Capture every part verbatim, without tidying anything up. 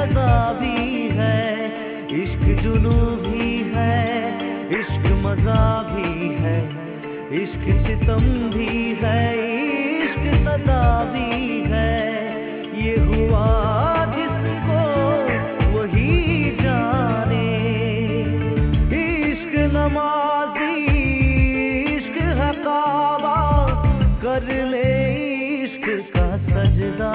सजा भी है, इश्क जुनू भी है, इश्क मजा भी है, इश्क सितम भी है, इश्क सजा भी है। ये हुआ जिसको वही जाने, इश्क नमाजी इश्क है काबा, कर ले इश्क का सजदा।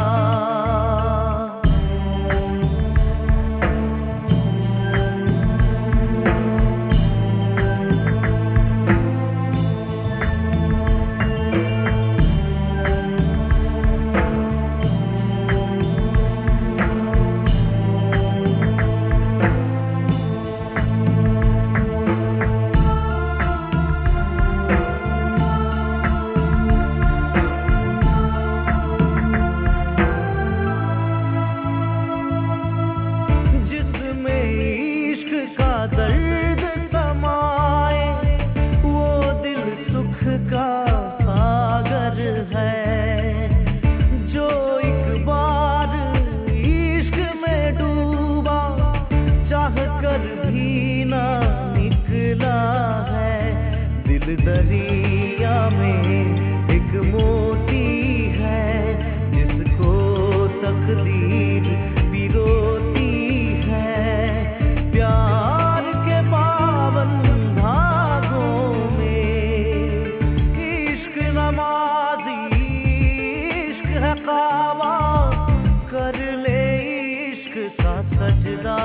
दर्द समाए वो दिल सुख का सागर है, जो एक बार इश्क में डूबा चाह कर भी ना निकला है। दिल दरिया में एक मोती है, जिसको तकदीर पिरोती है। प्यार कावा, कर ले इश्क का सजदा।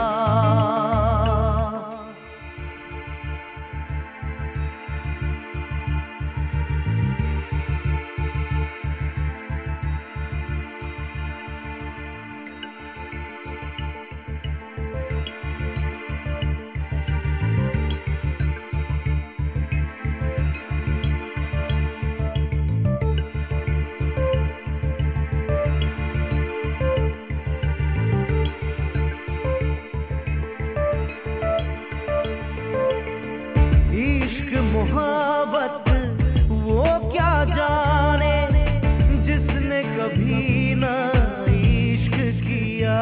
मोहब्बत वो क्या जाने, जिसने कभी न इश्क किया।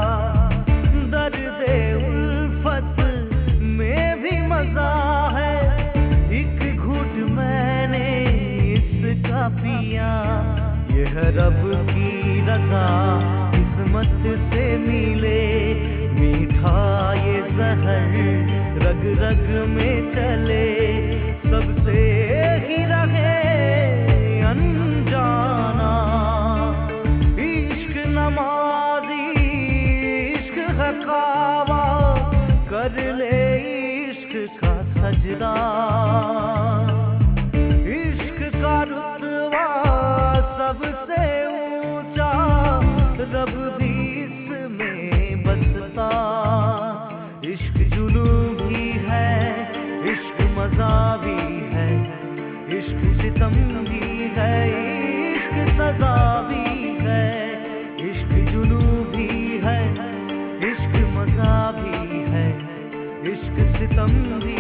दर्द उल्फत में भी मजा है, एक घूंट मैंने इसका पिया। यह रब की रज़ा किस्मत से मिले, मीठा ये जहर रग रग में चले। सबसे ही रहे अनजाना, इश्क नमाजी इश्क है कावा, कर ले इश्क का सजदा। इश्क का रुतबा सबसे ऊंचा, रब भी इसमें बसता। इश्क जुनू भी है, इश्क मजा भी है, इश्क सितम भी है, इश्क सजा भी है। इश्क जुनू भी है, इश्क मजा भी है, इश्क सितम भी